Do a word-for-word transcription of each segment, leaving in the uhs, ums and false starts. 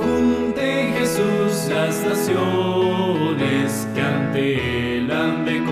junte Jesús las naciones que ante él han de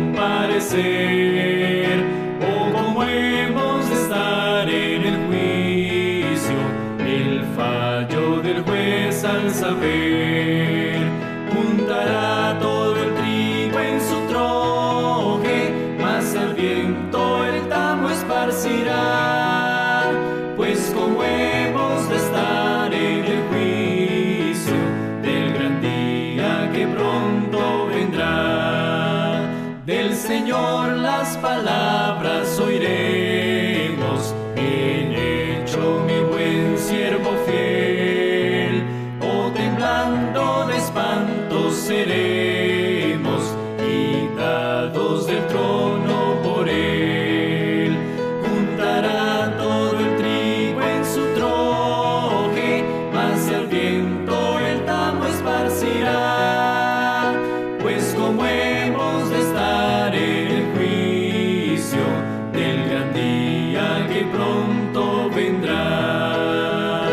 comparecer. Oh, cómo hemos de estar en el juicio, el fallo del juez al saber. Juntará todo el trigo en su troje, mas al viento el tamo esparcirá. Pues como hemos de estar en el juicio del gran día que pronto vendrá. Del Señor las palabras oiremos: bien hecho, mi buen siervo fiel. O temblando de espanto seremos quitados del trono por él. Juntará todo el trigo en su troje, mas al viento el tamo esparcirá. Pues como hemos de estar en el juicio del gran día que pronto vendrá.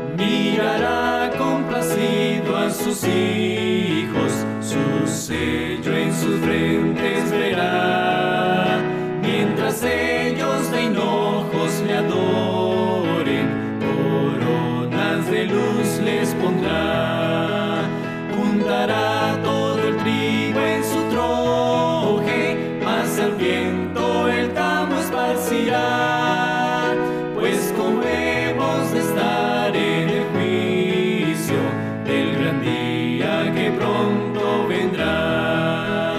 Mirará complacido a sus hijos, su sello en sus frentes verá. Mientras ellos de hinojos le adoren, coronas de luz les pondrá. Juntará todo el trigo en su troje, mas al viento el tamo esparcirá. Pues como hemos de estar en el juicio del gran día que pronto vendrá.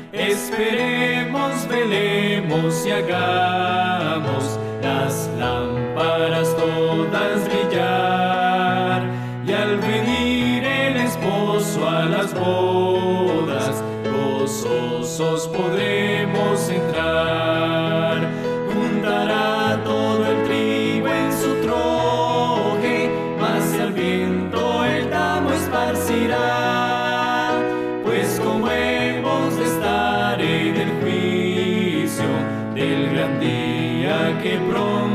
Esperemos, velemos y hagamos las lámparas todas brillar. Y al venir el esposo a las bodas, gozosos podremos entrar. Juntará todo el trigo en su troje, mas al viento el tamo esparcirá. Pues como hemos de estar en el juicio del gran día que pronto